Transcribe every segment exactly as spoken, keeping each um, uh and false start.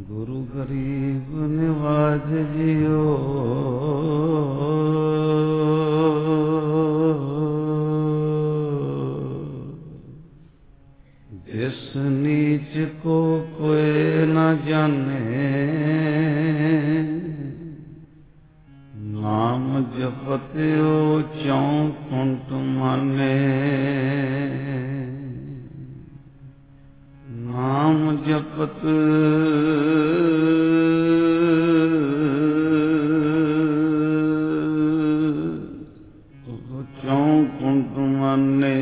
गुरु गरीब निवाज जियो जिस नीच को कोई न जाने नाम जपत्यो चौं कुंट माने नाम जपत चौं कुंट माने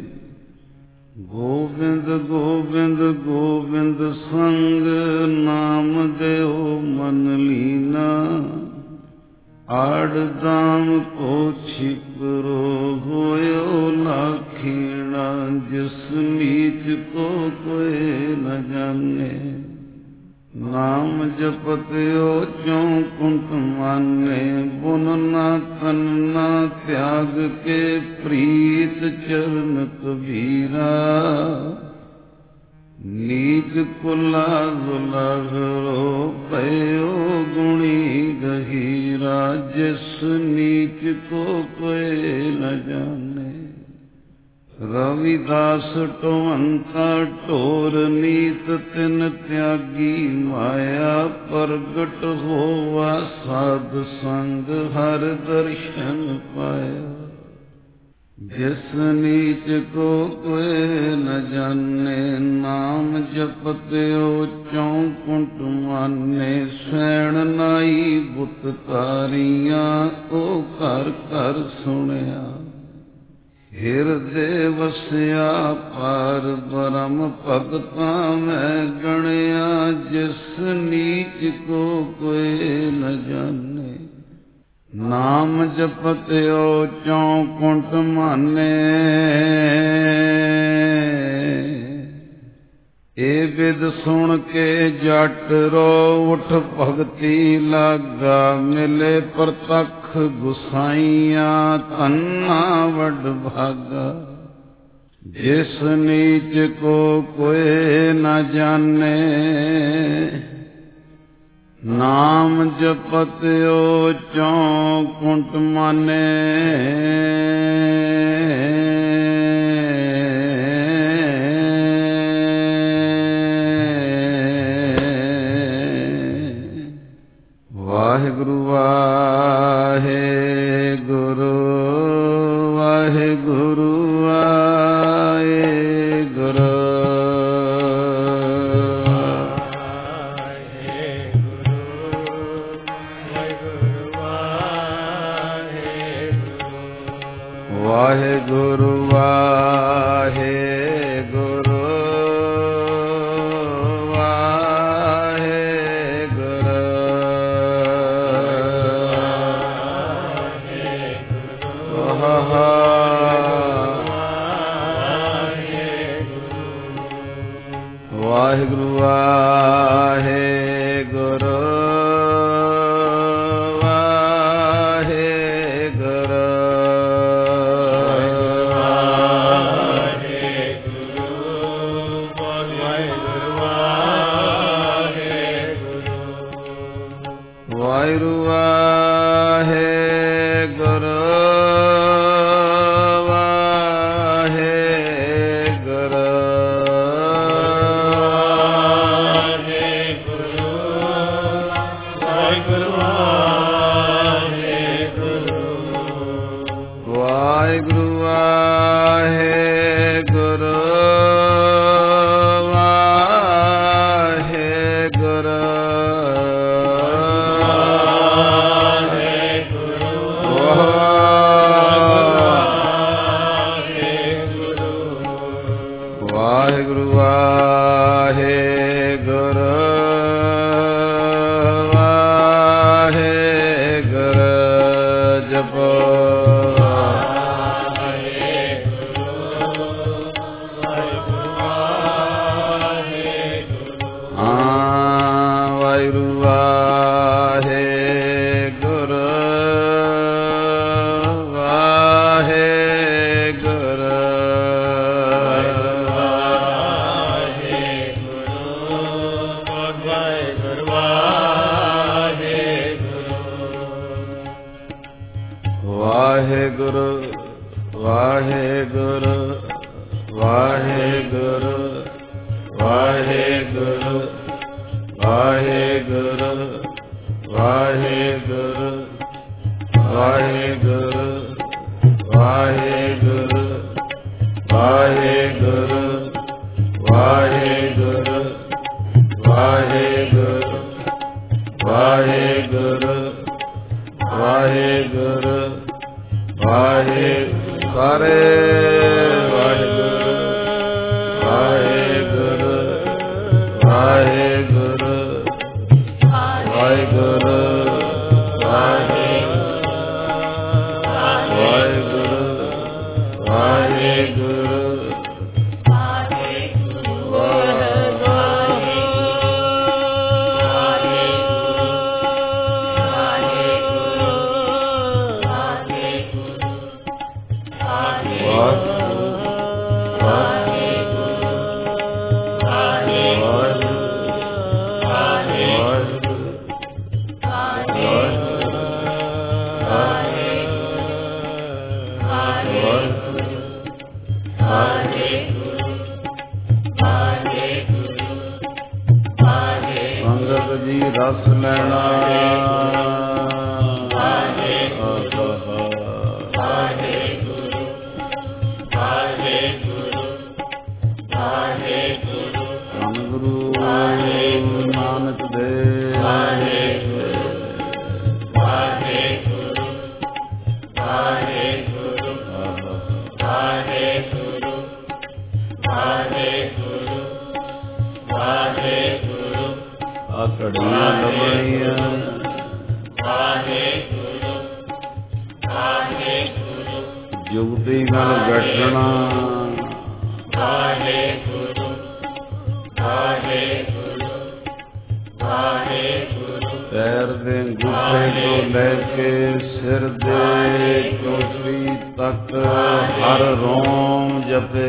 गोविंद गोविंद गोविंद संग नाम देव मन लीना आड़ दाम को छिपरो होयो लाखीणा जिस नीच को कोई न जाने नाम जपत्यो चौं कुंट माने बुन ना तन ना त्याग के प्रीत चरण कबीरा नीच कुला दुलाघरो पयो गुणी गहीरा जिस नीच को कोई न जाने रविदास टोहंता टोर नीत तिन त्यागी माया प्रगट होवा साध संग हर दर्शन पाया जिस नीच को कोई न जाने नाम जपत्यो चौं कुंट माने सैण नाई बुत तारियां ओ घर घर सुनिया हिरदे वसिया पार ब्रह्म भगतां मैं गणिया जिस नीच को कोई न जाने नाम जपत्यो चौं कुंट माने ए विद सुन के जट रो उठ भगती लागा मिले प्रतख गुसाइया तन्ना वड भागा जिस नीच को कोई न जाने नाम जपत्यो चौं कुंट माने वाहिगुरु वाहे गुरु वाहे गुरु वाहे गुरु वाहे गुरु वाहे गुरु वाहे गुरु वाहिगुरु वाहे गुरु ਵਾਹਿਗੁਰੂ ਵਾਹਿਗੁਰੂ ਵਾਹਿਗੁਰੂ ਵਾਹਿਗੁਰੂ ਵਾਹਿਗੁਰੂ ਵਾਹਿਗੁਰੂ ਵਾਹਿਗੁਰੂ ਵਾਹਿਗੁਰੂ ਵਾਹਿਗੁਰੂ ਵਾਹਿਗੁਰੂ ਸਾਰੇ ਵਾਹਿਗੁਰੂ ਵਾਹਿਗੁਰੂ ਵਾਹਿਗੁਰੂ ਵਾਹਿਗੁਰੂ ਰਸ ਲੈਣਾ ਨਾਨਕ ਦੇ ਘੜੀਆਂ ਲੱਭਣੀਆਂ ਜੁਗਤੀ ਨਾਲ ਗੱਠਣਾ ਪੈਰ ਦੇ ਅੰਗੂਠੇ ਤੋਂ ਲੈ ਕੇ ਸਿਰ ਦੇ ਚੋਟੀ ਤੱਕ ਹਰ ਰੋਮ ਜਪੇ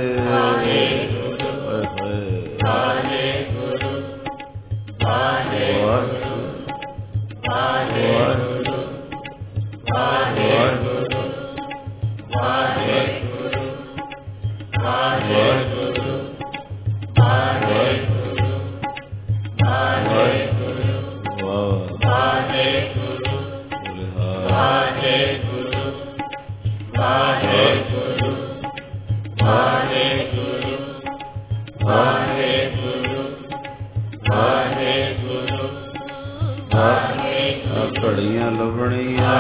ਘੜੀਆਂ ਲੱਭਣੀਆਂ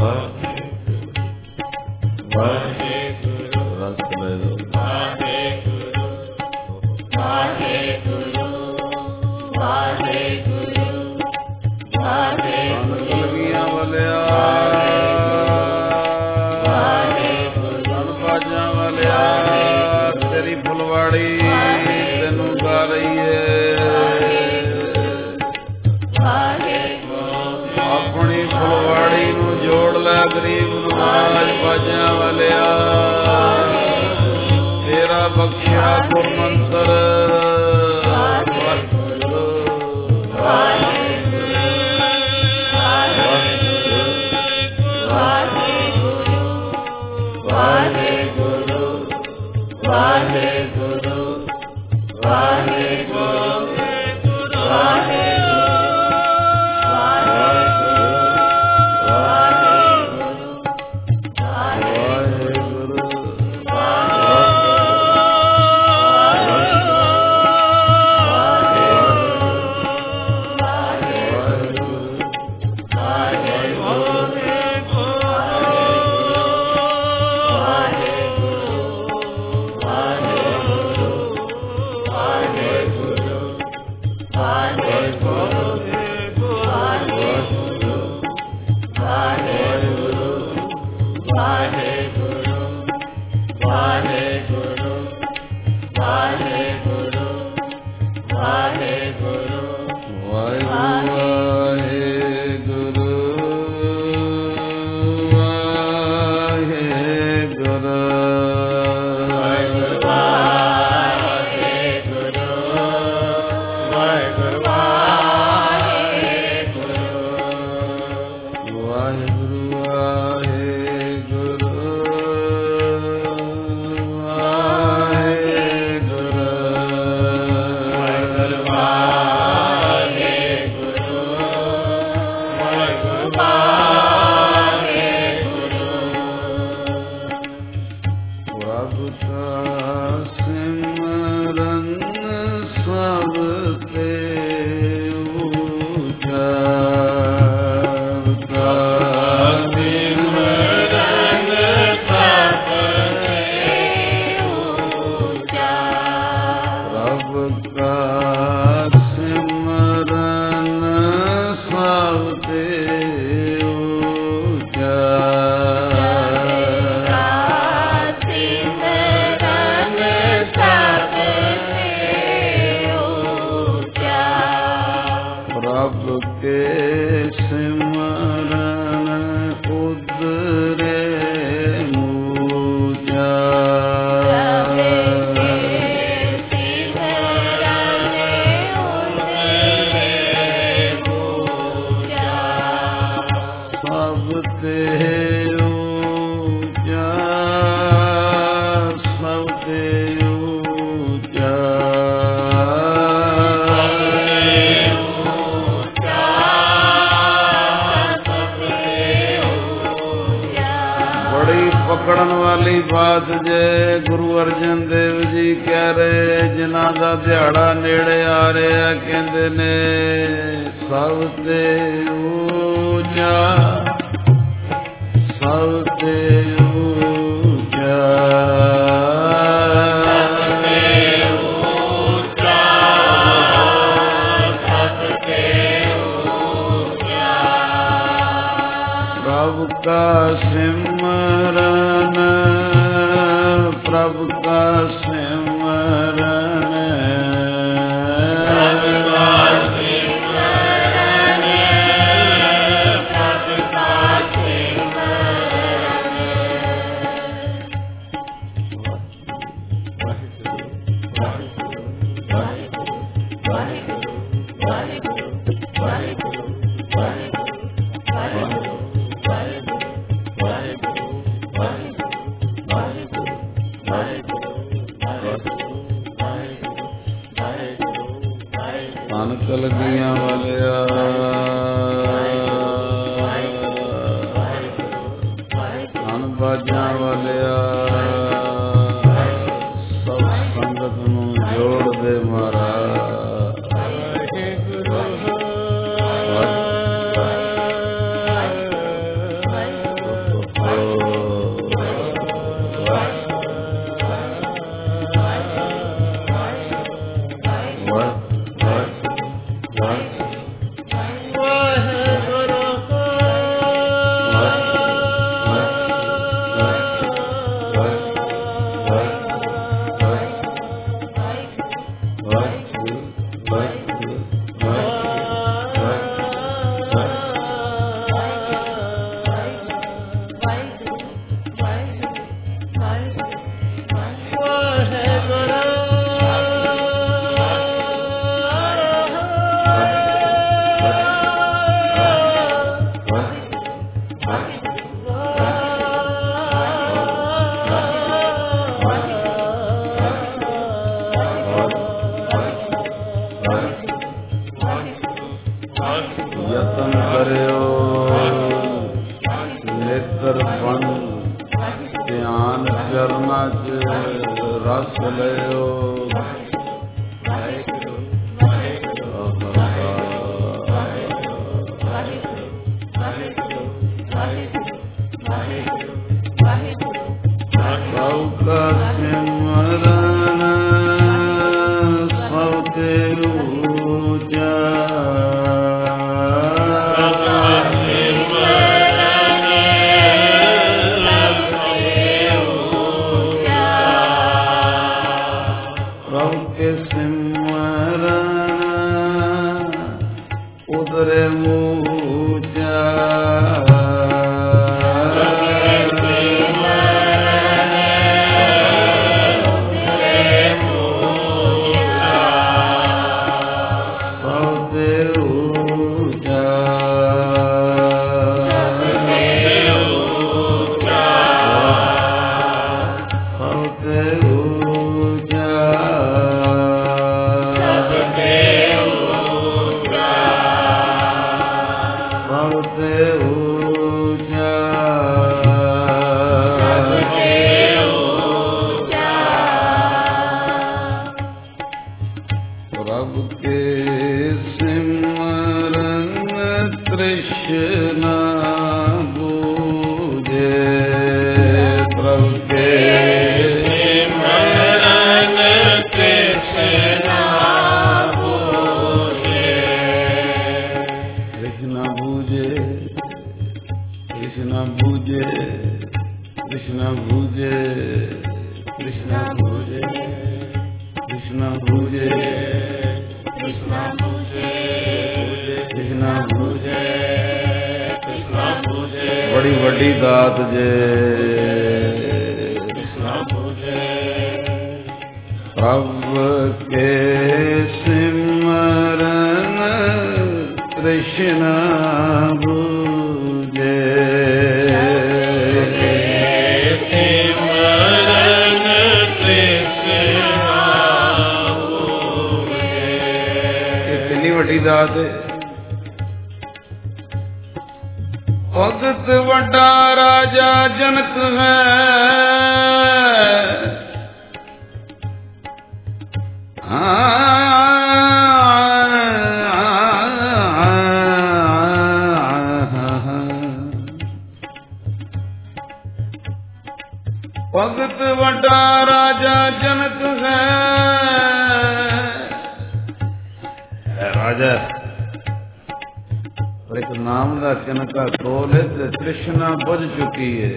Bye. ਯਤਨ ਕਰਿਓ ਨੇਤਰ ਬਨ ਧਿਆਨ ਚਰਨਾਂ ਚ ਰਸ ਲਿਓ। बड़ी वड्डी दात जे प्रभ के सिमरन कृष्ण भूजे। कितनी वड्डी दात है। भगत वड्डा राजा जनक है, भगत वड्डा राजा जनक है। राजा एक नाम का तिनका खोल है, तृष्णा बुझ चुकी है।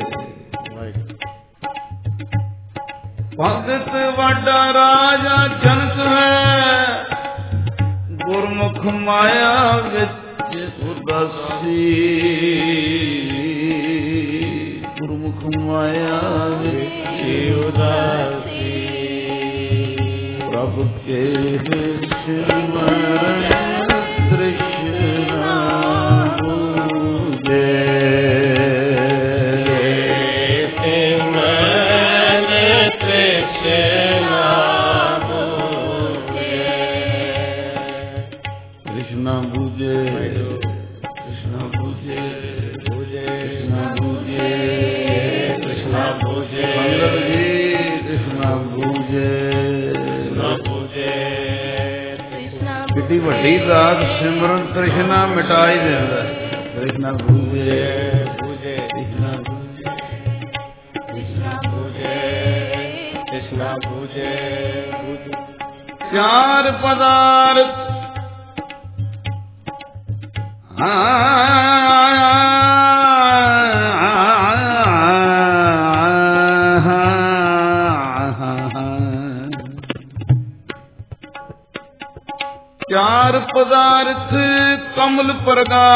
भगत वड्डा राजा जनक है, गुरमुख माया विच उदासी। गुरमुख माया विच उदासी, प्रभु के सिमरन तृष्णा वड्डी दात सिमरन तृष्णा मिटाई देंदा। कृष्णा पूजे पूजे कृष्णा पूजे कृष्णा पूजे कृष्णा पूजे। चार पदार्थ चार पदार्थ कमल प्रगा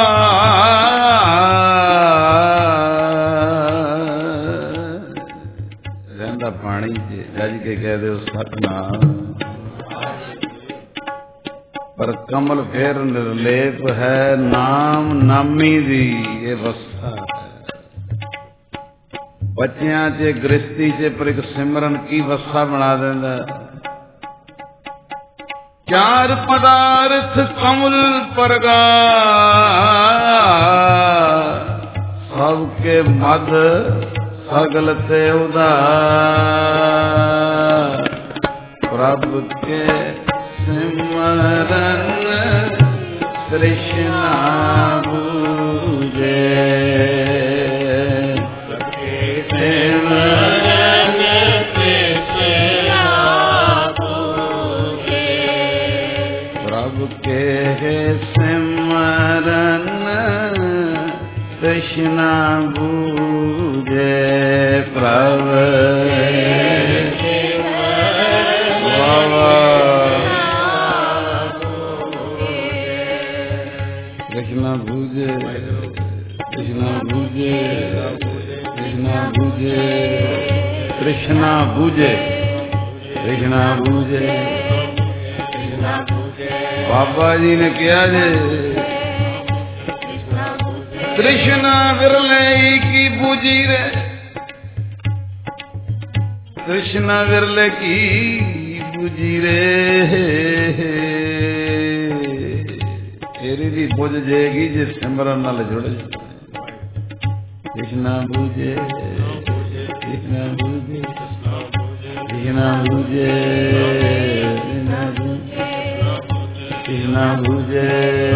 रहंदा पानी जज के कह दे सतनाम, पर कमल फिर निर्लेप है। नाम नामी दी ये वस्ता है। बच्चियां च गृहस्थी च पर एक सिमरन की वस्सा बना देंदा। चार पदार्थ कमल परगा सबके मद सगल ते उदार। प्रभु के सिमरन कृष्णा बूझे सिमरन कृष्णा बूझे। प्रभु के सिमरन कृष्णा बूझे। प्रभु कृष्णा बूझे कृष्णा बूझे कृष्णा बूझे कृष्णा बूझे कृष्णा बूझे। बाबा जी ने किया जे कृष्णा विरले की बूझी रे। कृष्णा विरले की बूझी रे। तेरी भी बुझ जाएगी जे सिमरन नाल जुड़ जाए। कृष्णा बूझे कृष्णा बूझे कृष्णा बूझे कृष्णा बूझे।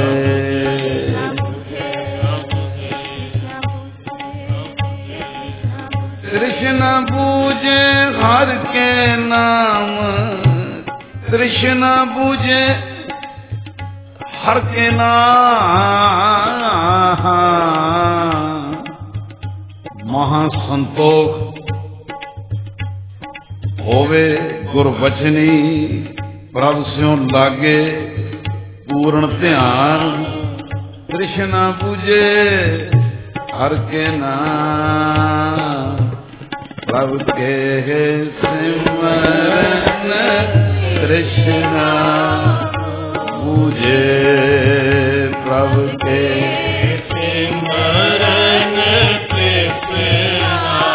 कृष्णा बूझे हर के नाम। कृष्णा बूझे हर के नाम। महासंतोख होवे गुरबचनी। प्रभु स्यों लागे पूर्ण ध्यान। कृष्णा बूझे हर के नाम। प्रभु के सिमरन कृष्णा बूझे। प्रभु के सिमरन कृष्णा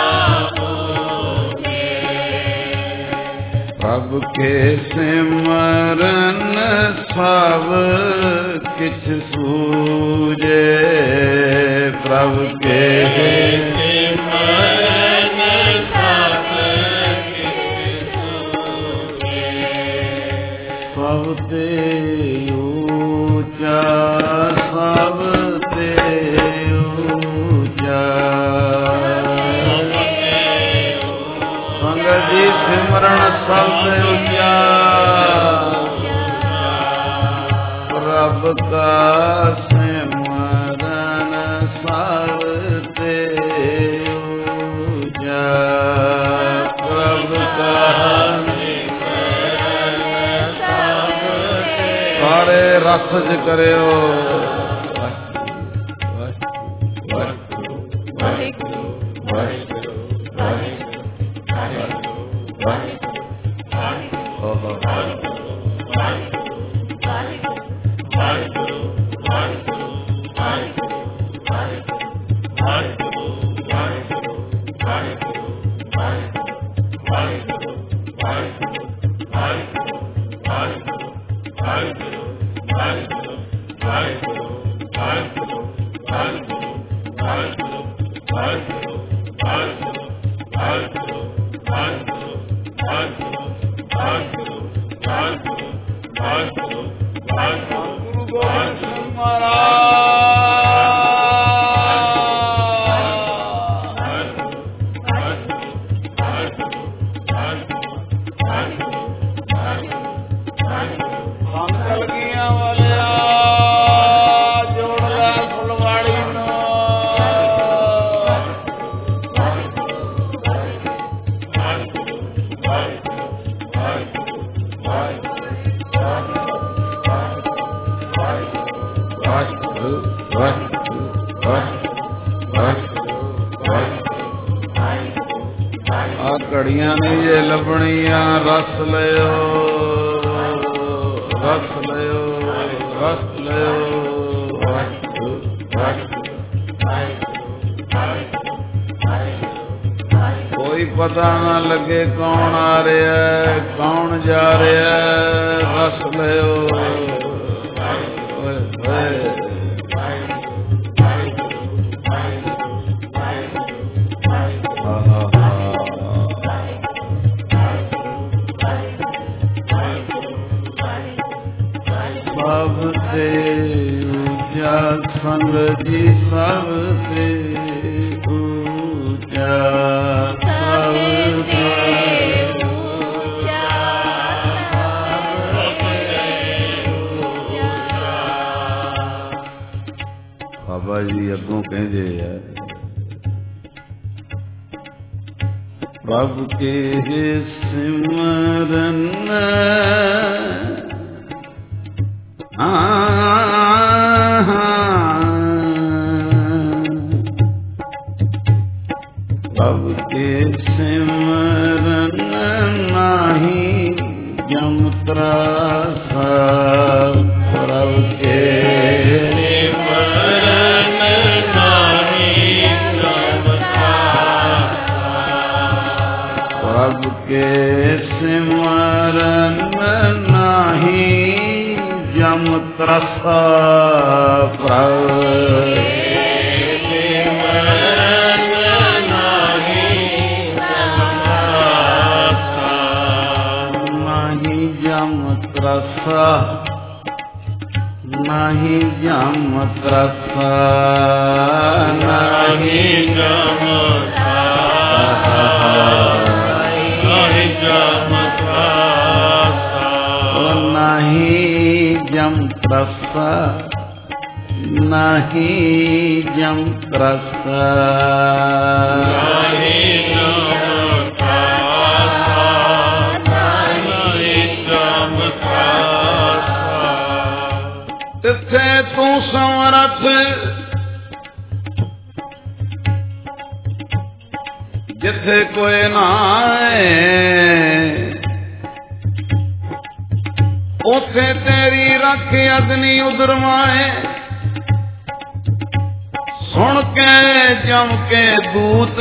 बूझे। प्रभु के सिमरन सब किछ सूझे। प्रभु के सिमरन सब किछ सूझे। सब ते ऊंचा सब ते ऊंचा। संगत जी सिमरन सब ते ऊंचा। प्रभु का सिमरन सब ते ऊंचा। प्रभु का सारे रस च करियो। घड़ियां नहीं ये लभणिया रस लियो रस लियो रस लियो। पता ना लगे कौन आ रहा है कौन जा रहा है। बस लियो सबसे ऊंचा संग जी सबसे ऊंचा सबसे ऊंचा बाबा जी अगों कहते हैं प्रभु के सिमरन प्रभु के सिमरन नाही जम त्रासा। प्रभु के सिमरन नाही जम त्रासा। प्रभु के सिमरन नाही जम त्रासा। प्रभु त्रसा नहीं जम त्रसा नहीं जम नहीं जम नहीं जम त्रसा नहीं जम त्रसा तिथे तू समरथ जिथे कोई ना उथे तेरी रख अग्नि उधरवाए। सुन के जम के दूत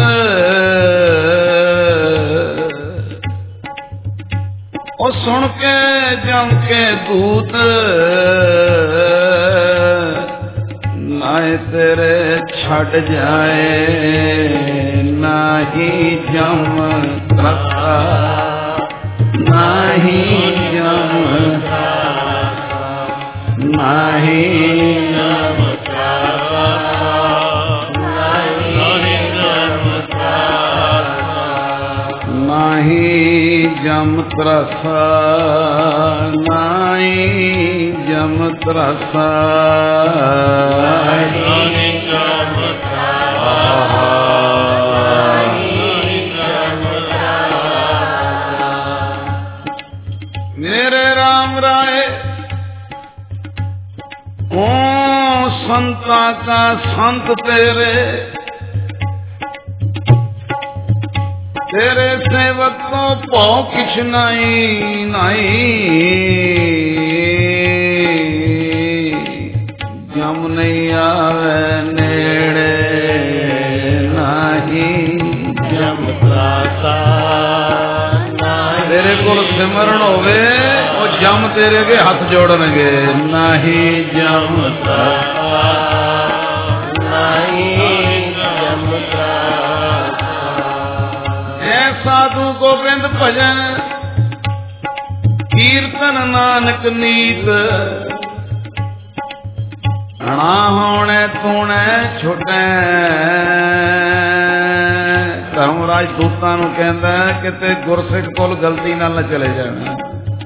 ओ सुन के जम के दूत नाए तेरे छड़ जाए नाही जम त्रसा नाही जम नाही जम नाही जम त्रसा नाही जम त्रसा मेरे राम राय ओ संता का संत तेरे तेरे सेवक को पौ किछ नहीं नहीं जम नहीं आवे नेड़े नहीं जम त्रासा। तेरे को सिमरण होवे और जम तेरे के हाथ जोड़नगे नहीं जम त्रासा नहीं जम त्रासा। साधु गोविंद भजन कीर्तन नानक नीत अणा होने तूने छुटे। धर्मराज दूतां नूं कहंदा किते गुरसिख कोल गलती नाल न चले जाना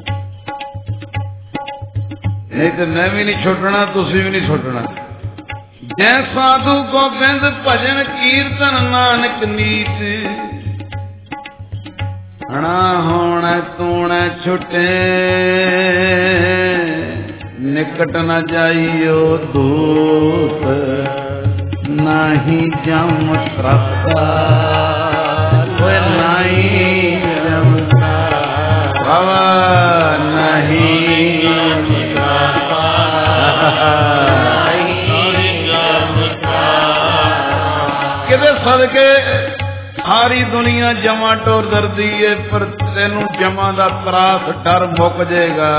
नहीं तो मैं भी नहीं छुटना तुसी भी नहीं छुटना। जै साधु गोविंद भजन कीर्तन नानक नीत अणा होने तूने छुटे। निकट न जाइयो दूत नहीं जम त्रसा नहीं जम बाबा नहीं किदे सदके ਸਾਰੀ ਦੁਨੀਆ ਜਮਾ ਟੋਰ ਦਰਦੀ ਏ ਪਰ ਤੈਨੂੰ ਜਮਾ ਦਾ ਤਰਾਸ ਡਰ ਮੁੱਕ ਜਾਏਗਾ।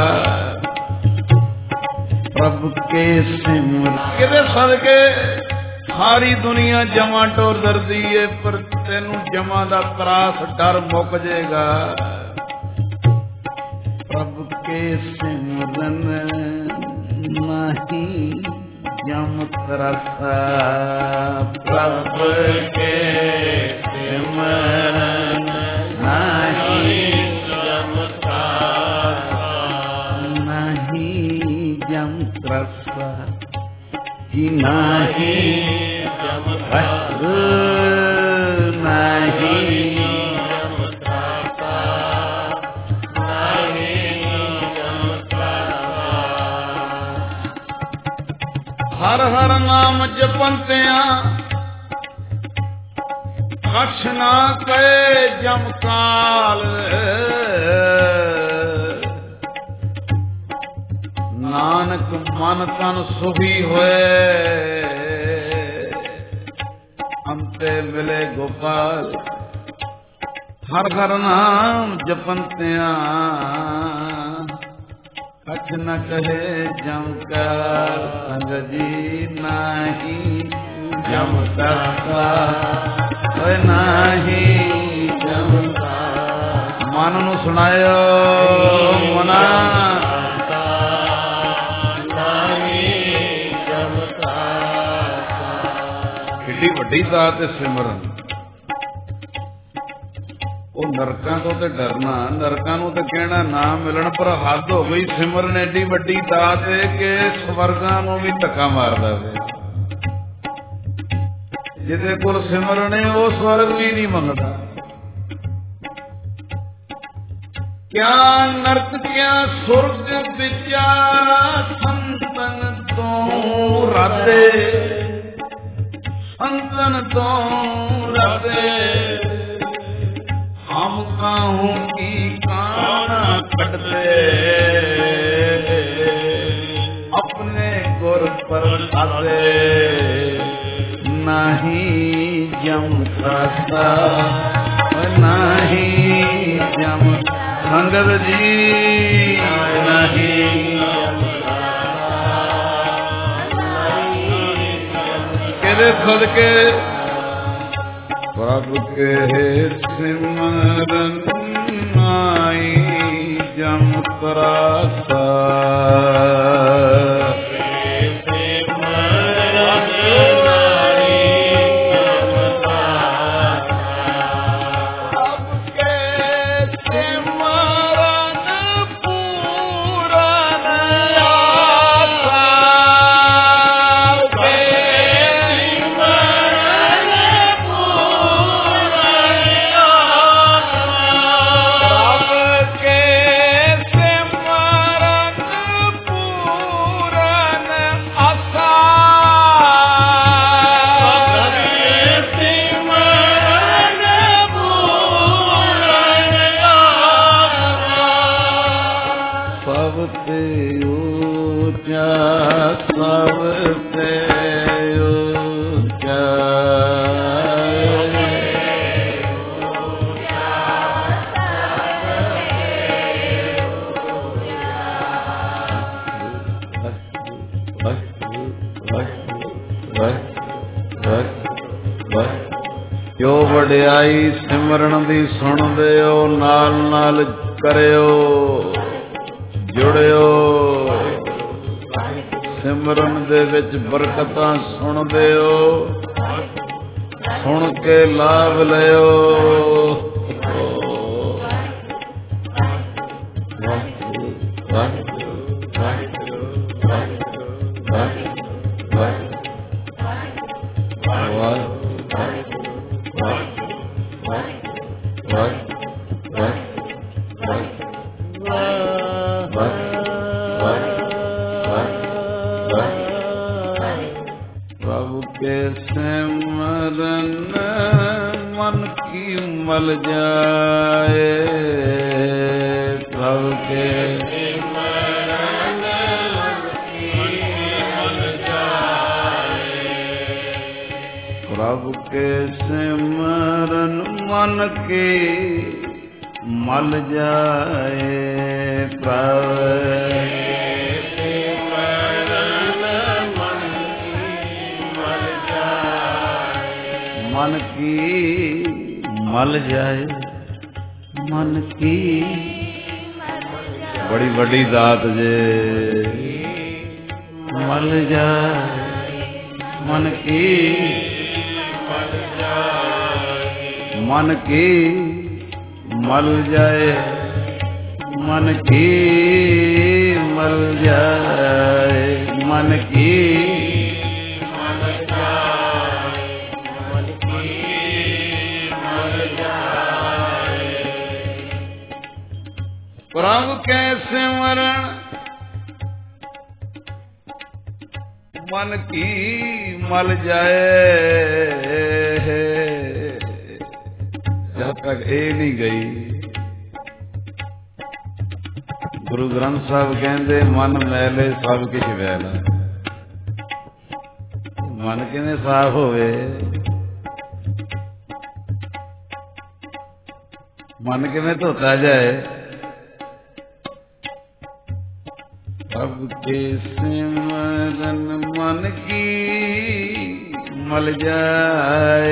ਪ੍ਰਭ ਕੇ ਸਿਮਰ ਕਿਦੇ ਸਦਕੇ ਸਾਰੀ ਦੁਨੀਆ ਜਮਾ ਟੋਰ ਦਰਦੀ ਏ ਪਰ ਤੈਨੂੰ ਜਮਾ ਦਾ ਤਰਾਸ ਡਰ ਮੁੱਕ ਜਾਏਗਾ। ਪ੍ਰਭ ਕੇ ਸਿਮਰਨ ਨਹੀਂ ਜਮ ਤਰਸਾ। ਪ੍ਰਭ ਕੇ ਸਿਮਰਨ ਨਹੀਂ ਜਮ ਤਰਸਾ। ਨਹੀਂ ਜਮ ਤਰਸਾ ਕਿ ਨਹੀਂ ਜਮ ਤਰਸਾ। ਨਹੀਂ ਹਰ ਹਰ ਨਾਮ ਜਪੰਤਿਆਂ ਕਛ ਨਾ ਕਹੇ ਜਮ ਕਾਲ। ਨਾਨਕ ਮਨ ਤਨ ਸੁਖੀ ਹੋਏ ਅੰਤੇ ਮਿਲੇ ਗੋਪਾਲ। ਹਰ ਹਰ ਨਾਮ ਜਪੰਤਿਆਂ ਕਛ ਨ ਕਹੇ ਜਮ ਕਾਲ। ਸੰਗ ਜੀ ਨਹੀਂ ਜਮ ਕਰਤਾ ਓਏ ਨਹੀਂ ਜਮ ਕਰਤਾ। ਮਨ ਨੂੰ ਸੁਣਾਇਓ ਮਨਾ ਨਹੀਂ ਜਮ ਕਰਤਾ। ਕਿੱਡੀ ਵੱਡੀ ਦਾਤ ਹੈ ਸਿਮਰਨ। ਉਹ ਨਰਕਾਂ ਤੋਂ ਤੇ ਡਰਨਾ, ਨਰਕਾਂ ਨੂੰ ਤੇ ਕਹਿਣਾ ਨਾ ਮਿਲਣ, ਪਰ ਹੱਦ ਹੋ ਗਈ। ਸਿਮਰਨ ਐਡੀ ਵੱਡੀ ਦਾਤ ਹੈ ਕਿ ਸਵਰਗਾਂ ਨੂੰ ਵੀ ਧੱਕਾ ਮਾਰਦਾ ਵੇ। ਜਿਹਦੇ ਕੋਲ ਸਿਮਰਨ ਹੈ ਉਹ ਸਵਰਗ ਵੀ ਨਹੀਂ ਮੰਗਦਾ। ਕਿਆ ਨਰਕ ਕਿਆ ਸੁਰਗ ਵਿਚਾਰਾ ਸੰਤਨ ਤੋਂ ਰਾਦੇ। ਸੰਤਨ ਤੋਂ ਰਾਦੇ हम काहू की काना कटते अपने गुर पर आते। नहीं जम करता नहीं जम संगत जी नहीं केदे सदके प्रभ के सिमरन नाई जम त्रासा। ਜੋ ਵਡਿਆਈ ਸਿਮਰਨ ਦੀ ਸੁਣਦੇ ਹੋ ਨਾਲ ਨਾਲ ਕਰਿਓ ਜੁੜਿਓ। ਸਿਮਰਨ ਦੇ ਵਿੱਚ ਬਰਕਤਾਂ ਸੁਣਦੇ ਹੋ, ਸੁਣ ਕੇ ਲਾਭ ਲਿਓ। प्रभु के सिमरन मन की मल जाए। प्रभु के सिमरन मन की मल जाए। प्रभु के सिमरन मन के मल जाए प्रभु मन की मल जाए मन की बड़ी बड़ी दात जे मल जाए मन की मन की मल जाए मन की मल जाए मन की प्रभु के सिमरण मन की मल जाए जब तक ए नहीं गई। गुरु ग्रंथ साहब कहते मन मैले सब किछ वैला। मन किने साफ होवे मन किने धोता जाए। प्रभु के सिमरन मन की मल जाए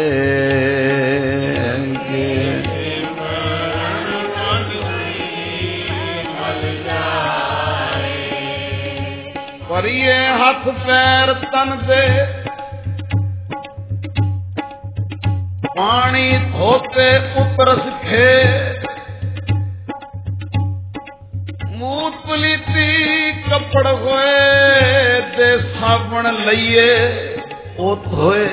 पर ये हाथ पैर तन दे पानी धोते उतरस खे मूत पलीती कपड़ होए दे साबण लइए ओ धोए।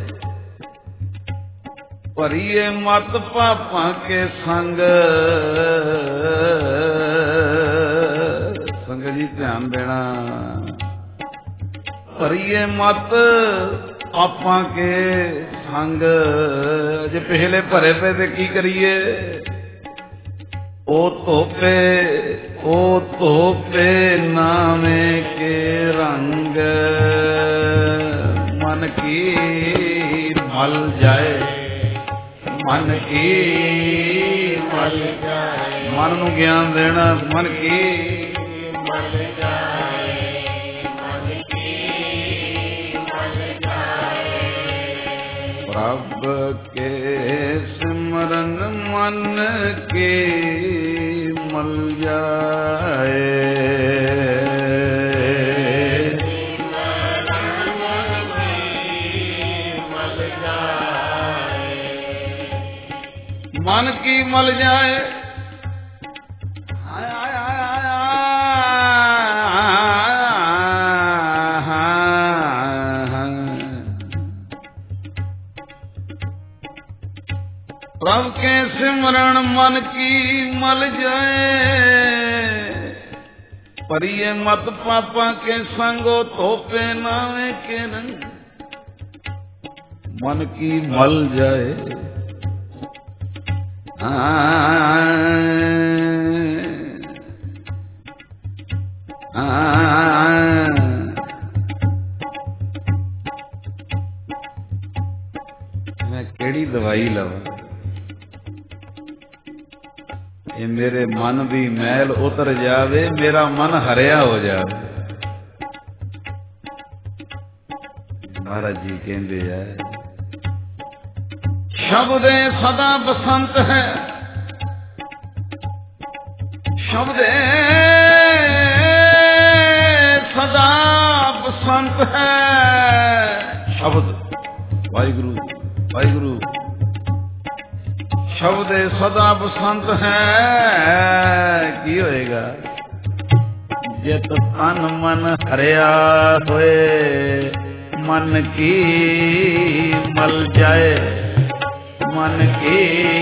पर ये मत पापा के संग संग जी ध्यान देना। पर ये मत पापा के संग जे पहले भरे पे ते की करिए ओ तोपे ओ तोपे नामे के रंग मन की मल जाए मन की मल जाए। मन नू ज्ञान देना मन की मल जाए मन की मल जाए। प्रभु के सिमरन मन के मल जाए मन की मल जाए। प्रभु के सिमरण मन की मल जाए। पर ये मत पापा के संगो तोपे नावे के रंग मन की मल जाए। मैं केड़ी दवाई लवा ये मेरे मन दी मैल उतर जावे मेरा मन हरिया हो जावे। महाराज जी कहते हैं शब्द सदा बसंत है शब्द सदा बसंत है। शब्द वाहिगुरु वाहिगुरु शब्द सदा बसंत है। की होएगा जित तन मन हरिया होए मन की मल जाए मन की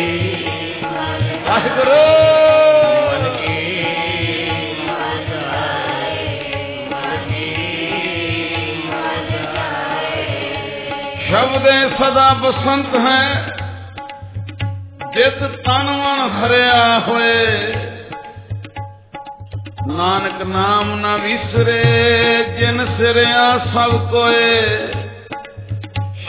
वाहिगुरु मन की मल जाए मन की मल जाए। शब्द सदा बसंत है जित तन मन हरिया होए नानक नाम न विसरे जिन सिरिया सब कोए।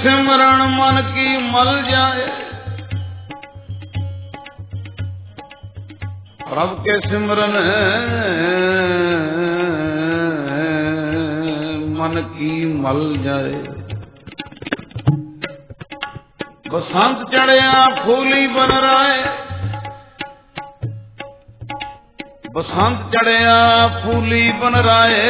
सिमरन मन की मल जाए। प्रभु के सिमरन मन की मल जाए। बसंत चढ़िया फूली बन राए, बसंत चढ़िया फूली बन राए।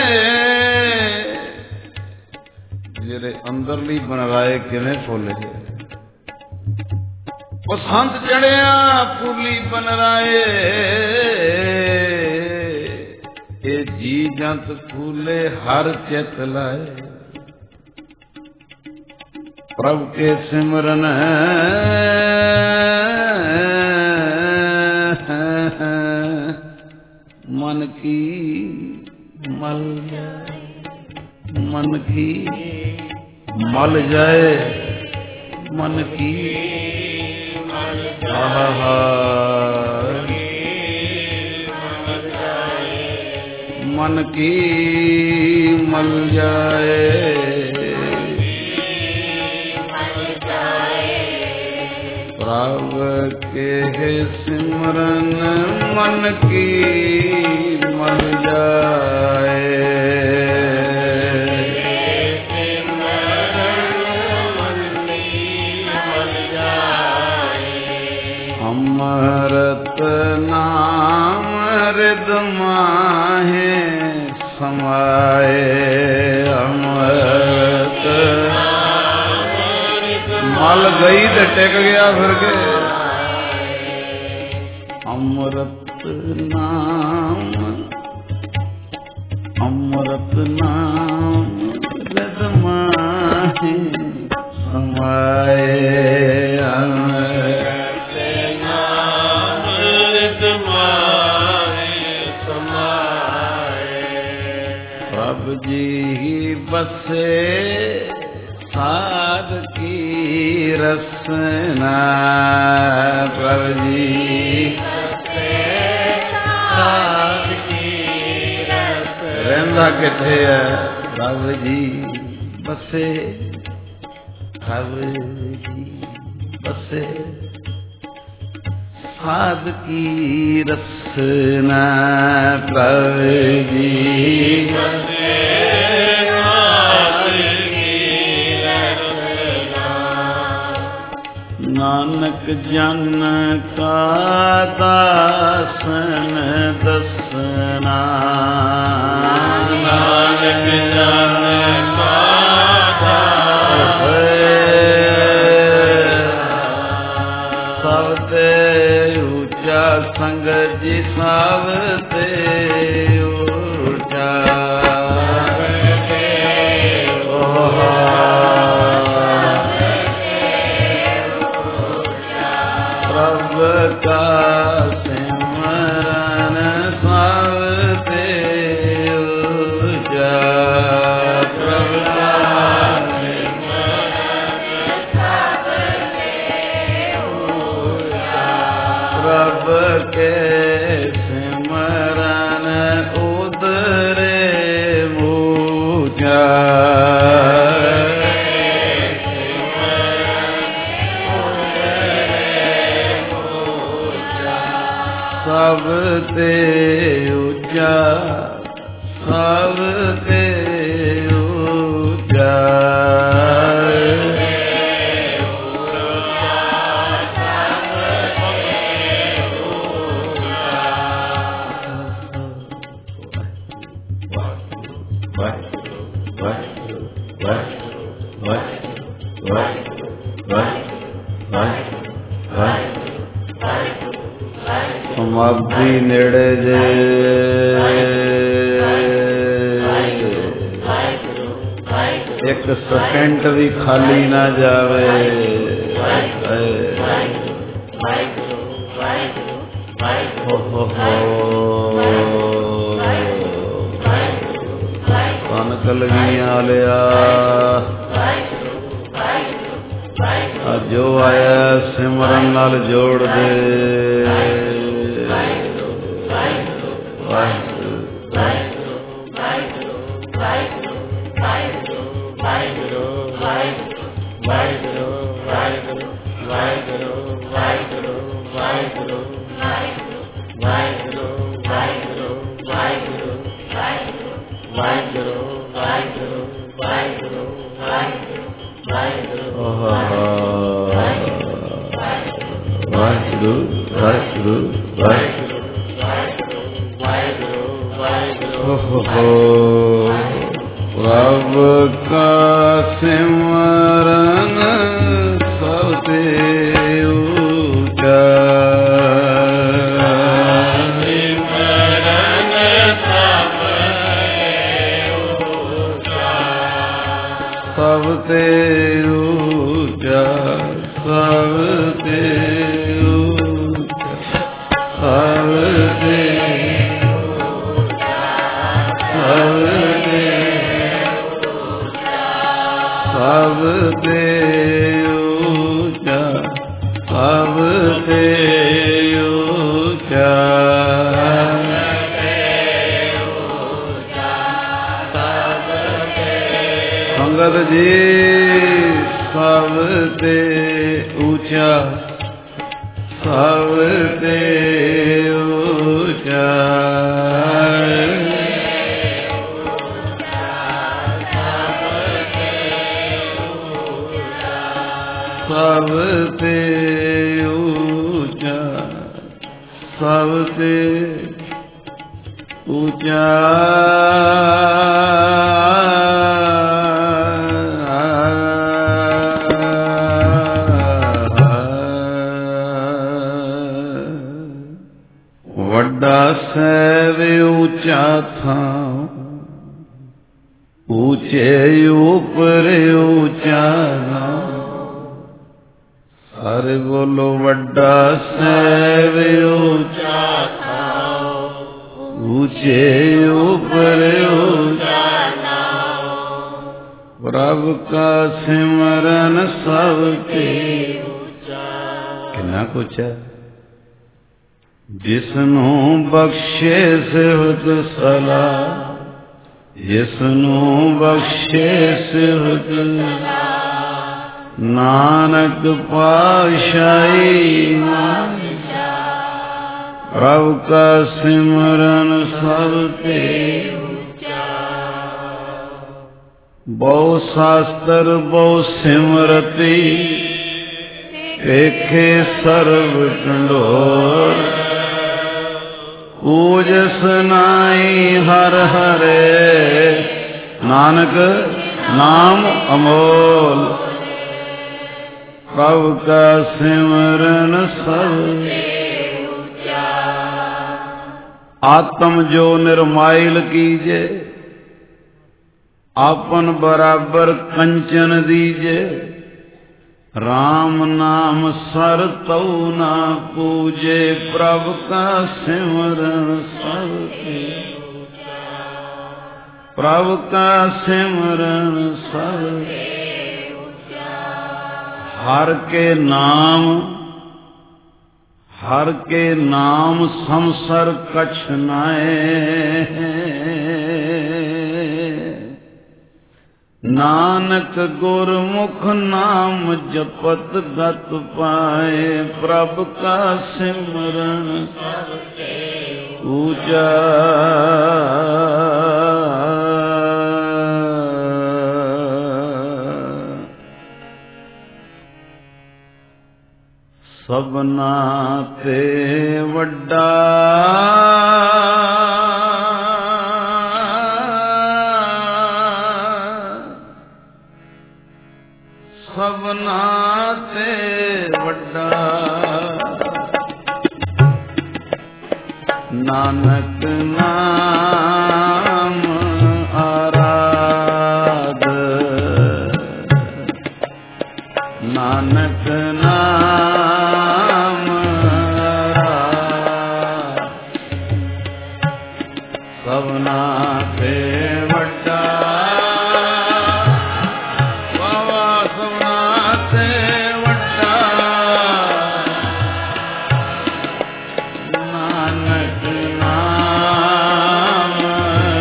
जेरे अंदरली बन राए किवें फुल है। बसंत चढ़िया फूली बन राए, ये जी जंत फूले हर चित लाए। प्रभु के सिमरन मन की मल जाए, मन की मल जाए, मन की आहा मन की मल जाए। प्रभु के सिमरन मन की मल जाए। अमृत नाम हृद माहे समाए। अमृत मल गई तो टिक गया फिर के। अमृत नाम अमृत नाम हृद माहे समाए। प्रभु जी बसे साध की रसना। प्रभु जी साध की रसना। रहंदा किथे है प्रभु जी बसे। प्रभु जी बसे साध की रसना। प्रभु जी नानक जन का दासन दसना। नानक जन का दासन सबते ऊंचा संग जी सबते ऊंचा। का सिमरन सबते ऊंचा। प्रभु का सिमरन सबते ऊंचा। प्रभु के सिमरन उतरे ऊंचा। सबते ऊंचा सबते ऊंचा। समाप्ति नेड़े जे एक सेकंड भी खाली ना जावे। हो हो हो कन कलगियां लिया जो आया सिमरन नाल जोड़ दे। ਜਿਸਨੂੰ ਬਖਸ਼ੇ ਸਿਹਤ ਸਲਾ, ਜਿਸਨੂੰ ਬਖਸ਼ੇ ਸਿਹਤ ਨਾਨਕ ਪਾਤਸ਼ਾਹੀ ਪ੍ਰਭ ਕਾ ਸਿਮਰਨ ਸਭ ਤੇ ਬਹੁ ਸ਼ਾਸਤਰ ਬਹੁ ਸਿਮਰਤੀ ਵੇਖੇ ਸਰਬ ਢੰਡੋਰ ਊਜਸ ਨਾਈ ਹਰ ਹਰੇ ਨਾਨਕ ਨਾਮ ਅਮੋਲ ਪ੍ਰਭ ਕਾ ਸਿਮਰਨ ਸਭ ਆਤਮ ਜੋ ਨਿਰਮਾਇਲ ਕੀਜੇ ਆਪਨ ਬਰਾਬਰ ਕੰਚਨ ਦੀਜੇ ਰਾਮ ਨਾਮ ਸਰ ਤਉ ਨਾ ਪੂਜੇ ਪ੍ਰਭ ਕਾ ਸਿਮਰਨ ਸਭ ਤੇ ਪ੍ਰਭ ਕਾ ਸਿਮਰਨ ਸਭ ਹਰ ਕੇ ਨਾਮ ਹਰ ਕੇ ਨਾਮ ਸੰਸਰ ਕਛ ਨਾਏ ਨਾਨਕ ਗੁਰਮੁਖ ਨਾਮ ਜਪਤ ਗਤ ਪਾਏ ਪ੍ਰਭ ਕਾ ਸਿਮਰਨ ਸਭ ਤੇ ਊਚਾ ਸਭਨਾ ਤੇ ਵੱਡਾ ਸਭਨਾ ਤੇ ਵੱਡਾ ਨਾਨਕ ਨਾਮ ਆਰਾਧ ਨਾਨਕ ਨਾਮ ਆਰਾਧ ਸਭਨਾ ਤੇ ਵੱਡਾ ਨਾਨਕ ਨਾਮ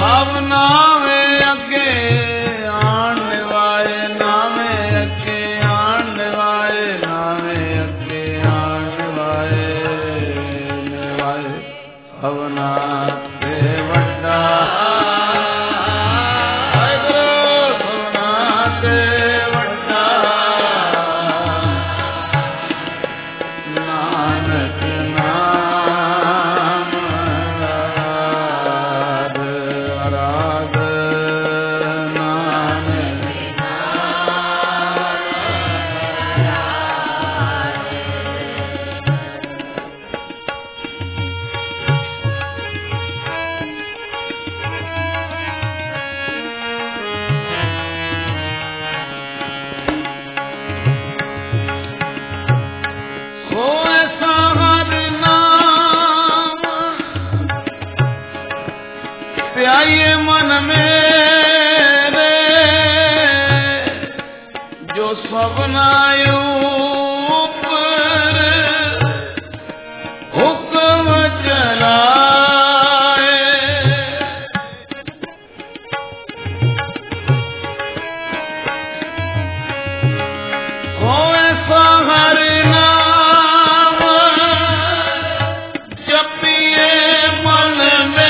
ਸਭ ਨਾਵੇਂ ਅੱਗੇ ਆਣ ਵਾਏ ਨਾਵੇਂ ਅੱਗੇ ਆਣ ਵਾਏ ਨਾਵੇਂ ਅੱਗੇ ਆਣ ਵਾਏ ਵਾਏ ਸਭਨਾ ਤੇ ਵੱਡਾ मन मेरे जो सबना ऊपर हुक्म चलाए हो ऐसा हर नाम जपिए मन में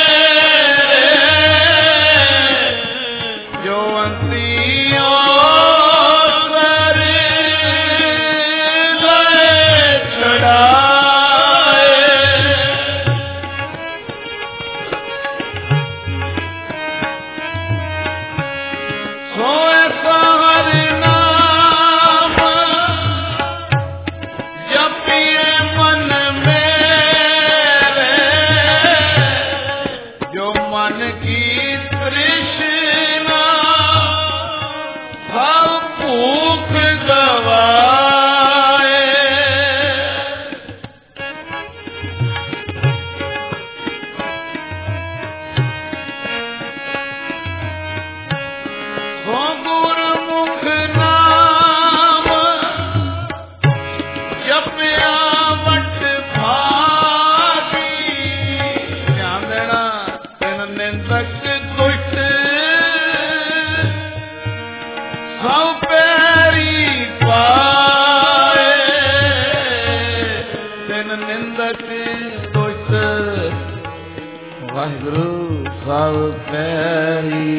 वाहिगुरु सब पैरी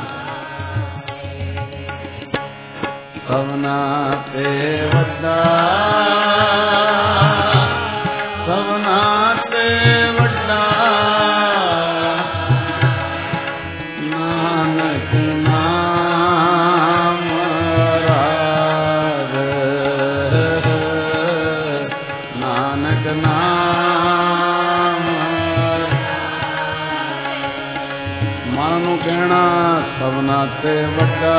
सबना ते वड्डा सबना ते वड्डा नानक नाम राग नानक नाम ਮਨ ਨੂੰ ਕਹਿਣਾ ਸਭਨਾ ਤੇ ਵੱਡਾ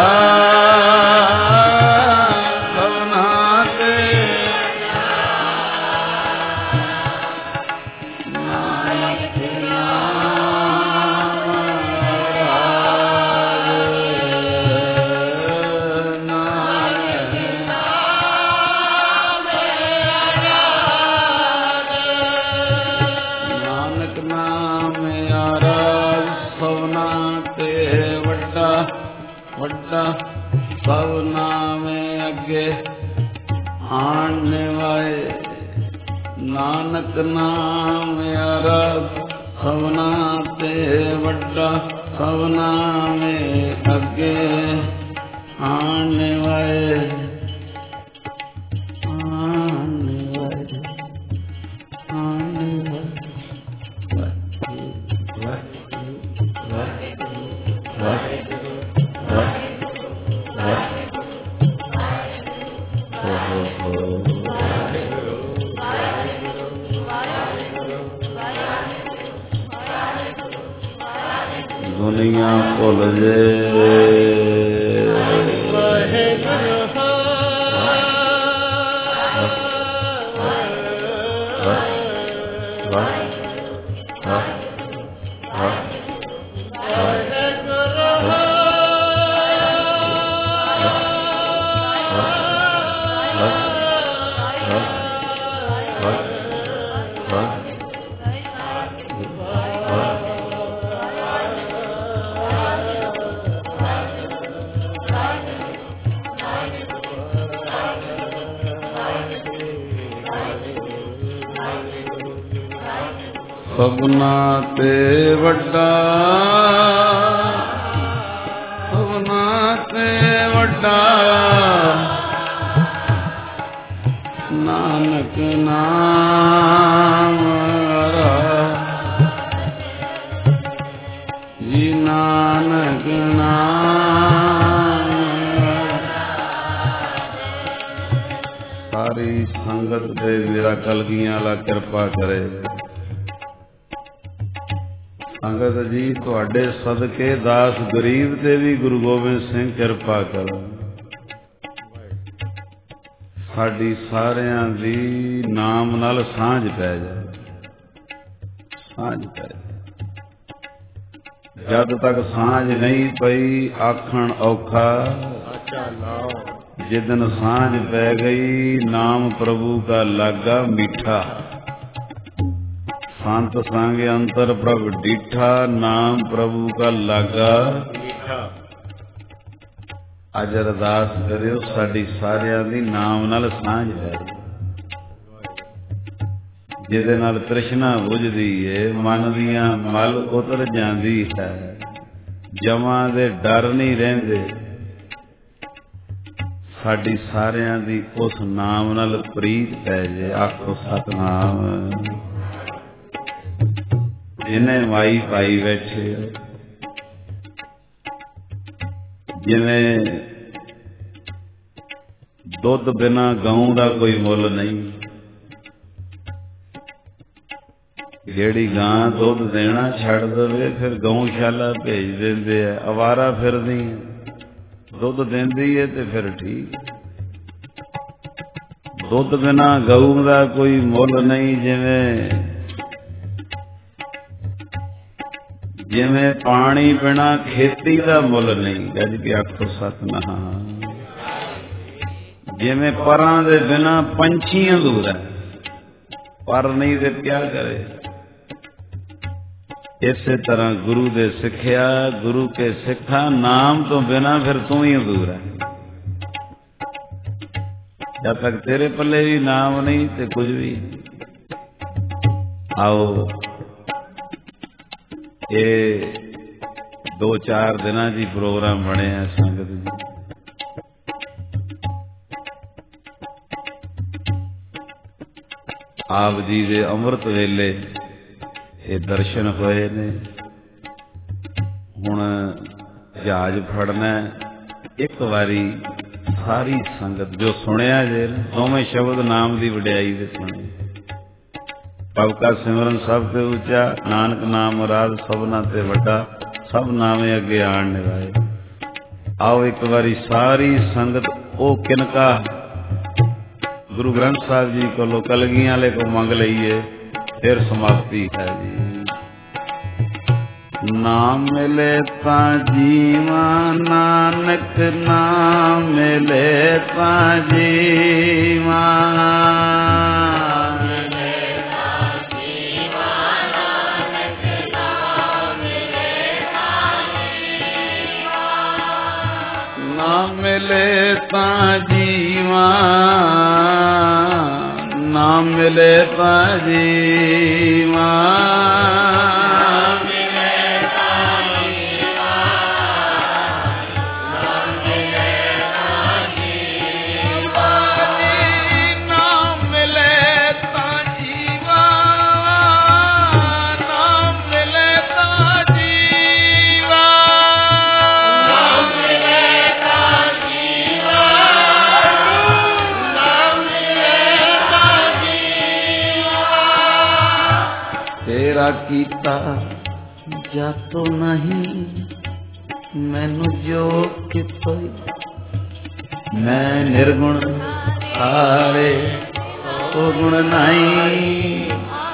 ਸਭਨਾ ਤੇ ਨਾਨਕ ਨਾਮ ਰਾਗ ਨਾਨਕ ਨਾਮ ਰਾਗ ਨਾਨਕ ਨਾਮ ਰਾਗ ਸਭਨਾ ਤੇ ਵੱਡਾ ਵੱਡਾ ਸਭ ਨਾਮੇ ਅੱਗੇ ਆਣ ਵਾਏ ਨਾਨਕ ਨਾਮ ਅਰਥ ਸਭਨਾ ਤੇ ਵੱਡਾ ਸਭ ਨਾਮੇ ਅੱਗੇ ਆਣ ਵਾਏ ਆਣ ਵਾਏ ਆਣ दुनिया भुल जे ਸਭਨਾ ਤੇ ਵੱਡਾ, ਸਭਨਾ ਤੇ ਵੱਡਾ ਨਾਨਕ ਨਾਮ ਜੀ, ਨਾਨਕ ਨਾਮ। ਸਾਰੀ ਸੰਗਤ ਤੇ ਮੇਰਾ ਕਲਗੀਆਂ ਵਾਲਾ ਕਿਰਪਾ ਕਰੇ। ਸੰਗਤ ਜੀ ਤੁਹਾਡੇ ਸਦਕੇ ਦਾਸ ਗਰੀਬ ਤੇ ਵੀ ਗੁਰੂ ਗੋਬਿੰਦ ਸਿੰਘ ਕਿਰਪਾ ਕਰੋ। ਸਾਡੀ ਸਾਰਿਆਂ ਦੀ ਨਾਮ ਨਾਲ ਸਾਂਝ ਪੈ ਜਾਏ, ਸਾਂਝ ਪੈ ਜਾਏ। ਜਦ ਤੱਕ ਸਾਂਝ ਨਹੀਂ ਪਈ ਆਖਣ ਔਖਾ, ਜਿਦਨ ਸਾਂਝ ਪੈ ਗਈ ਨਾਮ ਪ੍ਰਭੂ ਕਾ ਲਾਗਾ ਮੀਠਾ। ਸੰਤ ਸੰਗ ਅੰਤਰ ਪ੍ਰਭ ਡੀਠਾ, ਨਾਮ ਪ੍ਰਭੂ ਕਾ ਲਾਗਾ ਮੀਠਾ। ਅੱਜ ਅਰਦਾਸ ਕਰਿਓ ਸਾਡੀ ਸਾਰਿਆਂ ਦੀ ਨਾਮ ਨਾਲ ਸਾਂਝ ਹੈ, ਜਿਹਦੇ ਨਾਲ ਤ੍ਰਿਸ਼ਨਾ ਬੁਝਦੀ ਏ, ਮਨ ਦੀਆਂ ਮਲ ਉਤਰ ਜਾਂਦੀ ਹੈ, ਜਮਾਂ ਦੇ ਡਰ ਨਹੀਂ ਰਹਿੰਦੇ। ਸਾਡੀ ਸਾਰਿਆਂ ਦੀ ਉਸ ਨਾਮ ਨਾਲ ਪ੍ਰੀਤ ਪੈ ਜੇ। ਆਖੋ ਸਤਿਨਾਮ। ਜਿਹਨੇ ਮਾਈ ਪਾਈ ਬੈਠੇ, ਜਿਵੇਂ ਦੁੱਧ ਬਿਨਾ ਗਊ ਦਾ ਕੋਈ ਮੁੱਲ ਨਹੀਂ। ਜਿਹੜੀ ਗਾਂ ਦੁੱਧ ਦੇਣਾ ਛੱਡ ਦੇਵੇ ਫਿਰ ਗਊਸ਼ਾਲਾ ਭੇਜ ਦਿੰਦੇ ਆ, ਅਵਾਰਾ ਫਿਰਦੀ ਦੁੱਧ ਦਿੰਦੀ ਹੈ ਤੇ ਫਿਰ ਠੀਕ। ਦੁੱਧ ਬਿਨਾ ਗਊ ਦਾ ਕੋਈ ਮੁੱਲ ਨਹੀਂ। ਜਿਵੇਂ ਜਿਵੇਂ ਪਾਣੀ ਬਿਨਾ ਖੇਤੀ ਦਾ ਮੁੱਲ ਨਹੀਂ। ਗੱਜ ਕੇ ਆਖੋ ਸਤਿਨਾਮ। ਜਿਵੇਂ ਪਰਾਂ ਦੇ ਬਿਨਾ ਪੰਛੀ ਅਧੂਰਾ, ਪਰ ਨਹੀਂ ਤੇ ਕਿਆ ਕਰੇ। ਇਸੇ ਤਰ੍ਹਾਂ ਗੁਰੂ ਦੇ ਸਿੱਖਿਆ, ਗੁਰੂ ਕੇ ਸਿੱਖਾ ਨਾਮ ਤੋਂ ਬਿਨਾ ਫਿਰ ਤੂੰ ਹੀ ਅਧੂਰਾ। ਜਦ ਤੱਕ ਤੇਰੇ ਪੱਲੇ ਵੀ ਨਾਮ ਨਹੀਂ ਤੇ ਕੁਝ ਵੀ ਨਹੀਂ। ਆਓ ਇਹ ਦੋ ਚਾਰ ਦਿਨਾਂ ਦੀ ਪ੍ਰੋਗਰਾਮ ਬਣਿਆ ਸੰਗਤ ਜੀ। ਆਪ ਜੀ ਦੇ ਅੰਮ੍ਰਿਤ ਵੇਲੇ ਇਹ ਦਰਸ਼ਨ ਹੋਏ ਨੇ। ਹੁਣ ਜਹਾਜ਼ ਫੜਨਾ। ਇੱਕ ਵਾਰੀ ਸਾਰੀ ਸੰਗਤ ਜੋ ਸੁਣਿਆ ਜੇ ਦੋਵੇਂ ਸ਼ਬਦ ਨਾਮ ਦੀ ਵਡਿਆਈ ਦੇ ਸੁਣੇ। ਪ੍ਰਭ ਕਾ ਸਿਮਰਨ ਸਭ ਤੇ ਉੱਚਾ, ਨਾਨਕ ਨਾਮ ਮੁਰਾਦ ਸਭਨਾ ਤੇ ਵੱਡਾ, ਸਭ ਨਾਮੇ ਅੱਗੇ ਆਣ ਨਿਵਾਏ। ਆਓ ਇੱਕ ਵਾਰੀ ਸਾਰੀ ਸੰਗਤ ਉਹ ਕਿਨਕਾ ਗੁਰੂ ਗ੍ਰੰਥ ਸਾਹਿਬ ਜੀ ਕੋਲੋਂ ਕਲਗੀਆਂ ਵਾਲੇ ਕੋ ਮੰਗ ਲਈਏ, ਫਿਰ ਸਮਾਪਤੀ ਹੈ ਜੀ। ਨਾਮ ਮਿਲੇ ਤਾਂ ਜੀਵਾ, ਨਾਨਕ ਨਾਮ ਮਿਲੇ ਤਾਂ ਜੀਵਾ। ਨਾਮ ਮਿਲੇ ਤਾਂ ਜੀਵਾ, ਨਾਮ ਮਿਲੇ ਤਾਂ ਜੀਵਾ। ਤੇਰਾ ਕੀਤਾ ਜਾਤੋ ਨਹੀਂ, ਮੈਨੂੰ ਜੋ ਕਿਤੋਂ ਮੈਂ ਨਿਰਗੁਣ ਹਾਰੇ ਉਹ ਗੁਣ ਨਹੀਂ।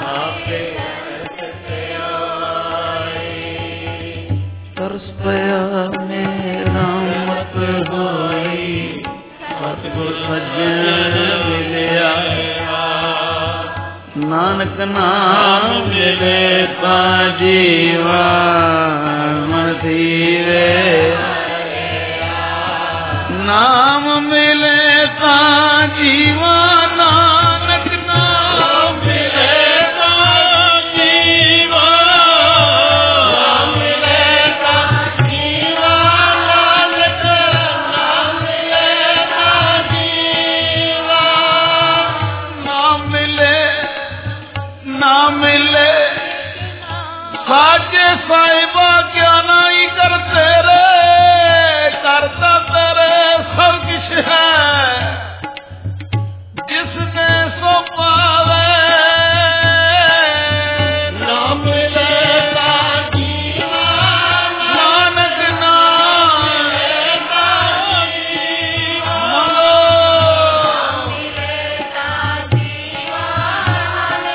ਤਰਸ ਪਿਆ ਮੇਰਾ ਮਤ ਹੋਈ, ਸਤਿਗੁਰ ਸੱਜਣ ਮਿਲਿਆ। ਨਾਨਕ ਨਾਮ ਮਿਲੇ ਤਾਂ ਜੀਵਾ, ਮਨ ਥੀਵੇ। ਨਾਮ ਮਿਲੇ ਤਾਂ ਜੀਵਾ, ਨਾਨਕ ਨਾਮ ਮਿਲੇ ਤਾਂ ਜੀਵਾ। साजे साहिबा क्या नहीं करते रे, करता तेरे सब किछ है, जिसने सो पावे ना मिलेगा जीवन, नानक नाम मिलेगा जीवन, मिलेगा जीवन,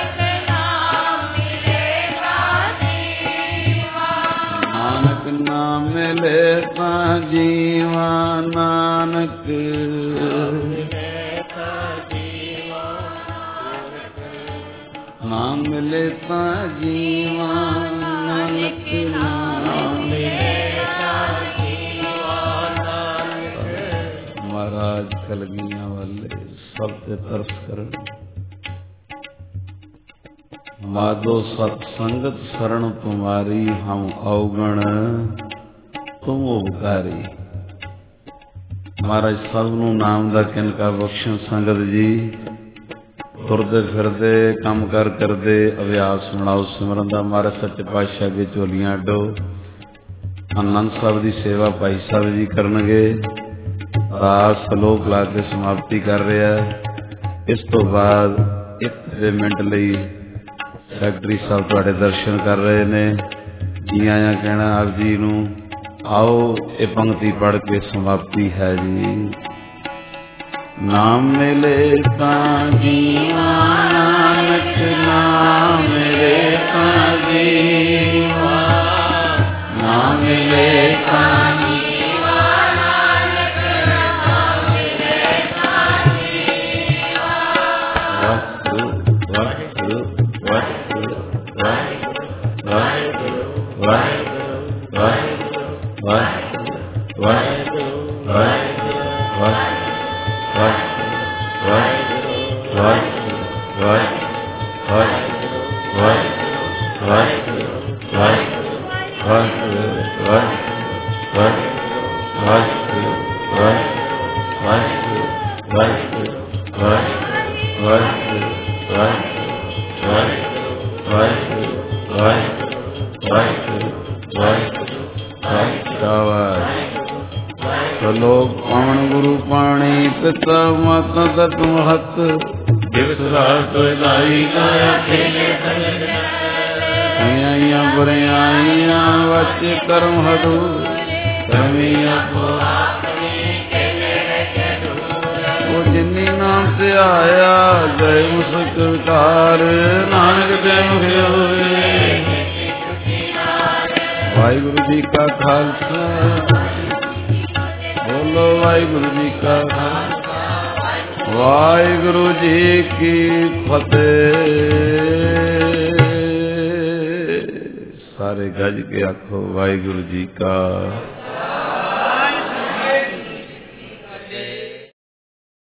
नानक नाम मिलेगा जीवन, नानक नाम मिलेता जीवन, नानक नाम मिलेता जीवन, नानक। महाराज कलगियां वाले सब ते तरस करन, माधो सत्संगत शरण तुम्हारी, हम अवगण तुम उपकारी। महाराज सब नूं नाम दा किनका बख्शण संगत जी, तुरदे फिरदे काम कर करदे अभ्यास सुनाओ सिमरन दा। महाराज सच्चे पातशाह अगे झोलियां अड्डो। आनंद साहब की सेवा भाई साहब जी करनगे। रास सलोक ला के समाप्ति कर रहा है। इस तो बाद एक मिनट लई सैकटरी साहब तुहाडे दर्शन कर रहे ने। जी आया कहना आप जी नूं। आओ ये पंक्ति पढ़ के समाप्ति है जी। नाम मिले ता जीवा, नानक नाम मिले ता जीवा, नाम मिले ता जीवा, नानक नाम मिले ता जीवा। वाहिगुरु वाहिगुरु वाहिगुरु वाहिगुरु वाहिगुरु वाहिगुरु वाहिगुरु वाहिगुरु वाहिगुरु लोग पावन गुरु पाणी पिता माता दत्त महत दिवस रात दाई आइया बुराइया वच कर्म हदू रमिया वो जिन्नी नाम से आया जय मुसक विकार नानक देव होए। वाहिगुरु जी का खालसा बोलो वाहिगुरु जी का वाहिगुरु जी की फतेह। सारे गज के आखो वाहिगुरु जी का।